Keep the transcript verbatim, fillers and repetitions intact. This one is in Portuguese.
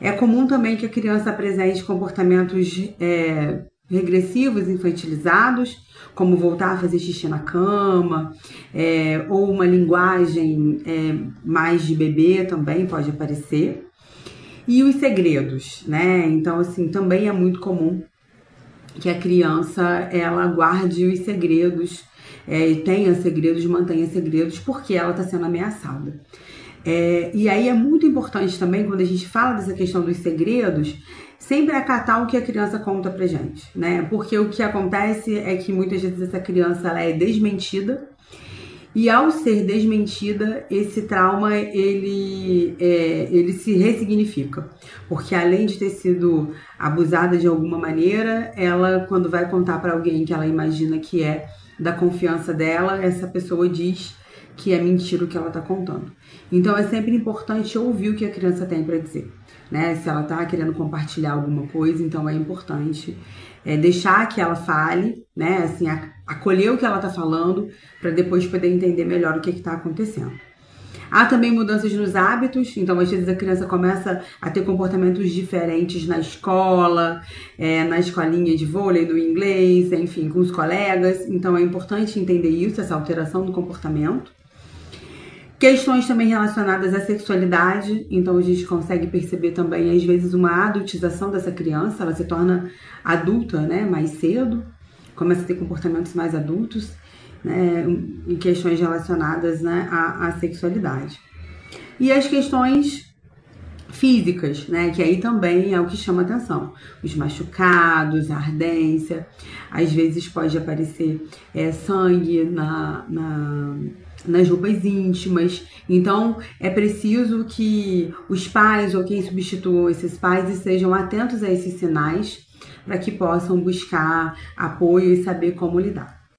É comum também que a criança apresente comportamentos é, regressivos, infantilizados, como voltar a fazer xixi na cama, é, ou uma linguagem é, mais de bebê também pode aparecer. E os segredos, né? Então, assim, também é muito comum que a criança ela guarde os segredos, é, tenha segredos, mantenha segredos, porque ela está sendo ameaçada. É, e aí é muito importante também, quando a gente fala dessa questão dos segredos, sempre acatar o que a criança conta pra gente, né? Porque o que acontece é que muitas vezes essa criança ela é desmentida, e ao ser desmentida, esse trauma ele, é, ele se ressignifica. Porque além de ter sido abusada de alguma maneira, ela, quando vai contar para alguém que ela imagina que é da confiança dela, essa pessoa diz que é mentira o que ela está contando. Então é sempre importante ouvir o que a criança tem para dizer, né? Se ela está querendo compartilhar alguma coisa, então é importante é, deixar que ela fale, né? Assim, acolher o que ela está falando para depois poder entender melhor o que está acontecendo. Há também mudanças nos hábitos, então às vezes a criança começa a ter comportamentos diferentes na escola, é, na escolinha de vôlei, no inglês, enfim, com os colegas. Então é importante entender isso, essa alteração do comportamento. Questões também relacionadas à sexualidade, então a gente consegue perceber também, às vezes, uma adultização dessa criança, ela se torna adulta, né, mais cedo, começa a ter comportamentos mais adultos, né, e questões relacionadas, né, à, à sexualidade. E as questões físicas, né, que aí também é o que chama atenção. Os machucados, a ardência, às vezes pode aparecer é, sangue na... na nas roupas íntimas. Então é preciso que os pais ou quem substitua esses pais estejam atentos a esses sinais para que possam buscar apoio e saber como lidar.